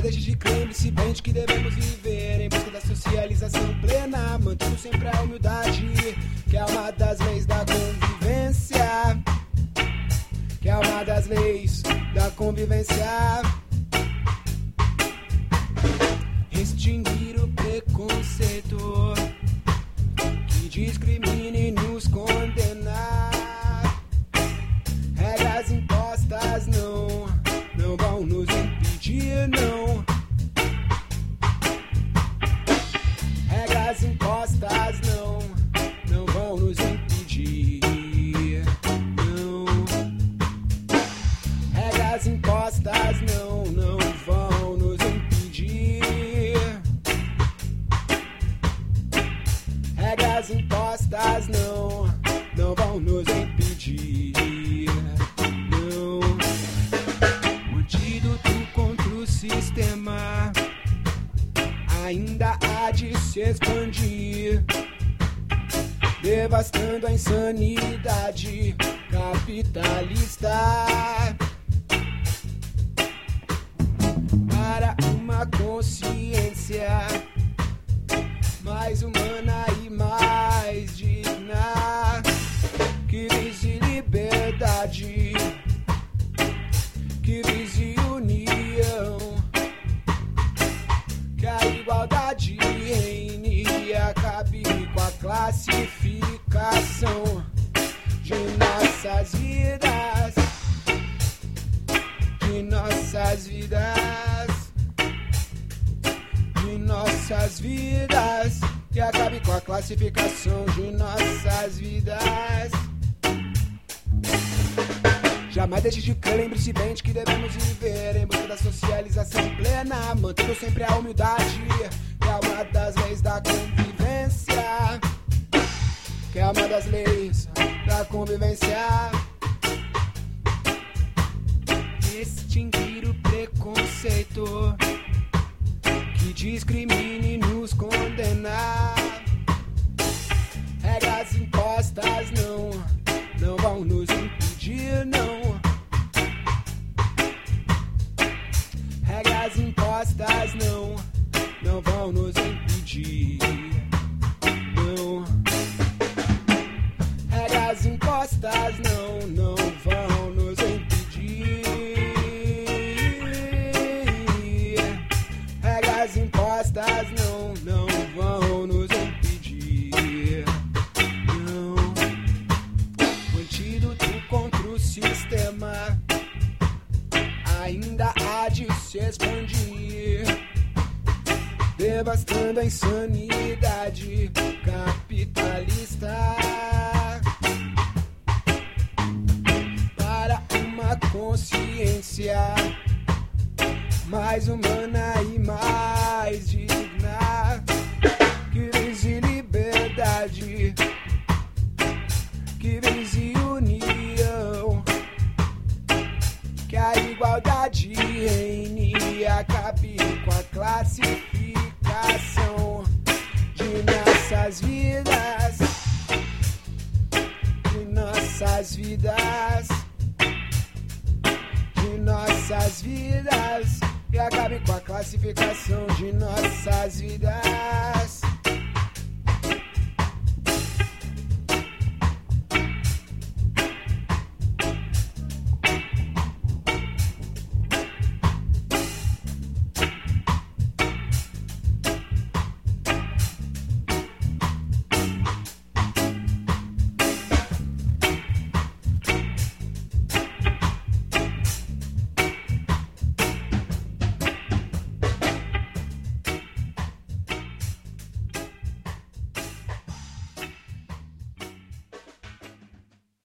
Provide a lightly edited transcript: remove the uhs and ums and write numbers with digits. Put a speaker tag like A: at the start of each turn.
A: desde que lembre-se bem de que devemos viver em busca da socialização plena, mantendo sempre a humildade, que é uma das leis da convivência. Que é uma das leis da convivência. Extinguir o preconceito que discrimina e nos condena. Regras impostas não vão nos impedir, não. Regras impostas não vão nos impedir, não. Regras impostas não vão nos impedir. Regras impostas não vão nos impedir, não. O antídoto contra o sistema ainda há de se expandir, devastando a insanidade capitalista para uma consciência mais humana e mais digna, que vise liberdade, que vise união, que a igualdade reine e acabe com a classificação de nossas vidas, de nossas vidas, de nossas vidas, que acabe com a classificação de nossas vidas. Jamais deixe de crer, lembre-se bem de que devemos viver em busca da socialização plena, mantendo sempre a humildade, que é uma das leis da convivência. Que é uma das leis da convivência. Extinguir o preconceito que discrimina e nos condena. Regras impostas não vão nos impedir, não. Regras impostas não vão nos impedir, não. Regras impostas não vão nos impedir. Regras impostas não vão nos impedir, não. O antídoto contra o sistema ainda há de se expandir, devastando a insanidade capitalista para uma consciência mais humana e mais digna, que vise liberdade, que vise união, que a igualdade reine e acabe com a classificação de nossas vidas, de nossas vidas, de nossas vidas, que acabe com a classificação de nossas vidas.